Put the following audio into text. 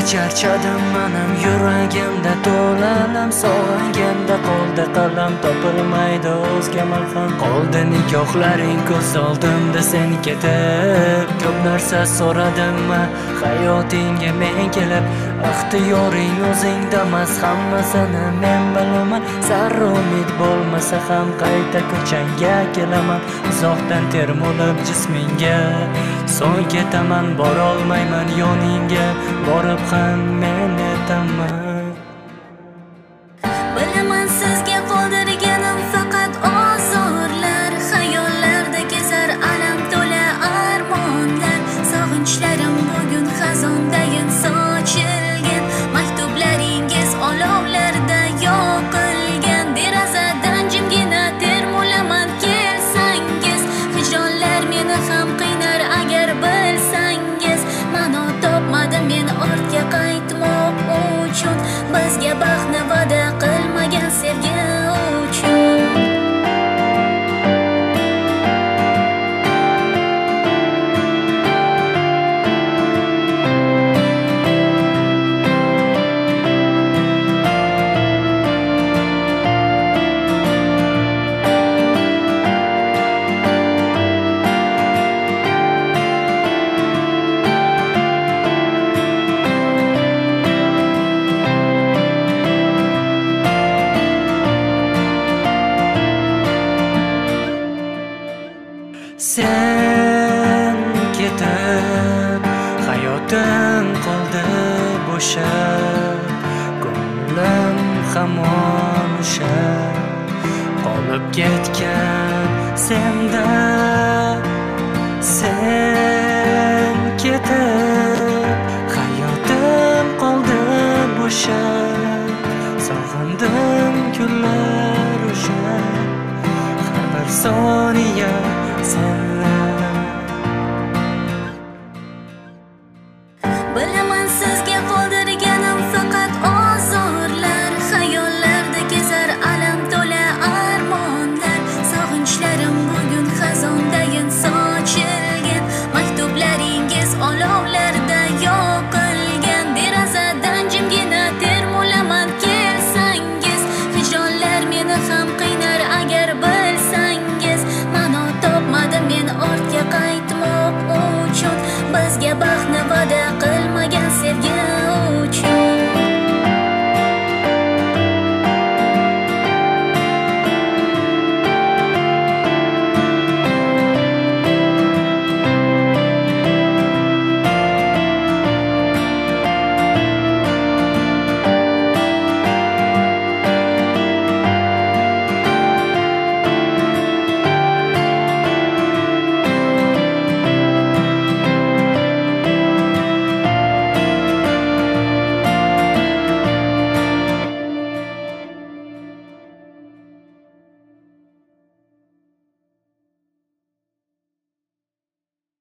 charchadim manam yuragimda to'lalam sog'inganda qoldi qalam topilmaydi o'zga malham qoldi nikohlaring ko'z oldimda sen ketib ko'p narsa so'radim hayotingga men kelib ixtiyoring o'zingdamas hammasini men bilaman zarra umid bo'lmasa ham qayta ko'changga kelaman uzoqdan termulib jismingga so'ng ketaman borolmayman yoningga borib ham men netaman bilaman sizga qoldirganim faqat ozorlar xayollarda kezar alam to'la armonlar sog'inchlarim bugun xazondayin sochilgan maktublaringiz olovlarda yoqilgan derazadan jimgina termulaman kelsangiz hijronlar meni ham qiynar agar bilsangiz ma'no topmadim men ortga qaytmoq uchun bizga baxtni va'da qilmagan sevgi uchun sen ketib hayotim qoldi bo'shab ko'nglim hamon o'sha qolib ketgan senda sen ketib